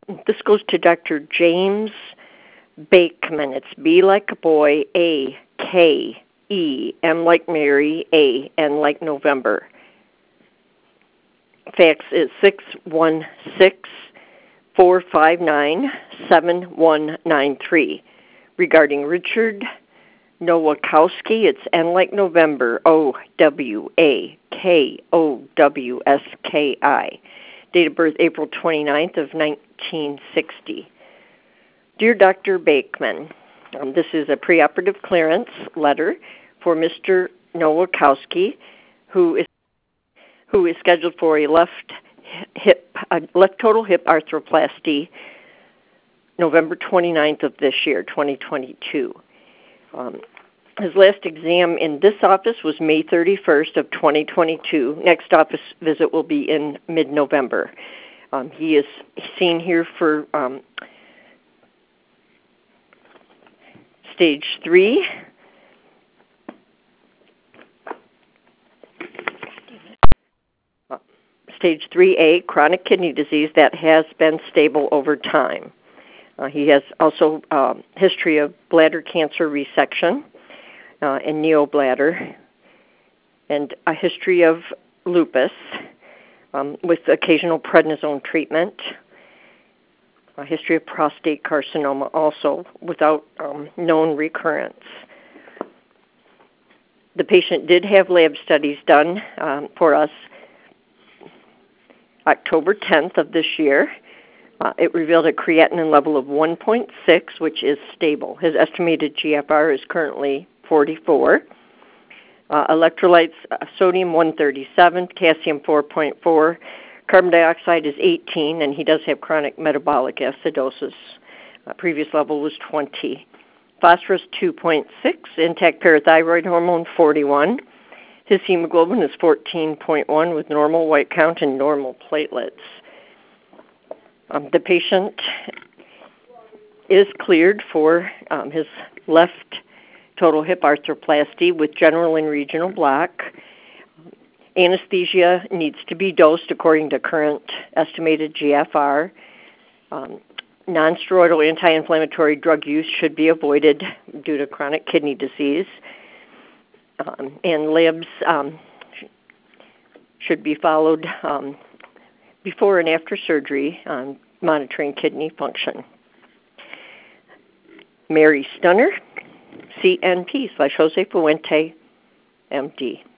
This goes to Dr. James Bakeman. It's B like a boy, A, K, E, M like Mary, A, N like November. Fax is 616-459-7193. Regarding Richard Nowakowski, it's N like November, Owakowski. Date of birth April 29th of 1960. Dear Dr. Bakeman, this is a preoperative clearance letter for Mr. Nowakowski, who is scheduled for a left total hip arthroplasty November 29th of this year, 2022. His last exam in this office was May 31st of 2022. Next office visit will be in mid-November. He is seen here for stage 3. Stage 3A, chronic kidney disease that has been stable over time. He has also history of bladder cancer resection and neobladder, and a history of lupus with occasional prednisone treatment, a history of prostate carcinoma also without known recurrence. The patient did have lab studies done for us October 10th of this year. It revealed a creatinine level of 1.6, which is stable. His estimated GFR is currently 44. Electrolytes, sodium 137, potassium 4.4, carbon dioxide is 18, and he does have chronic metabolic acidosis. Previous level was 20. Phosphorus 2.6, intact parathyroid hormone 41. His hemoglobin is 14.1 with normal white count and normal platelets. The patient is cleared for his left total hip arthroplasty with general and regional block. Anesthesia needs to be dosed according to current estimated GFR. Non-steroidal anti-inflammatory drug use should be avoided due to chronic kidney disease. And labs should be followed before and after surgery on monitoring kidney function. Mary Stunner, CNP /Jose Fuente, MD.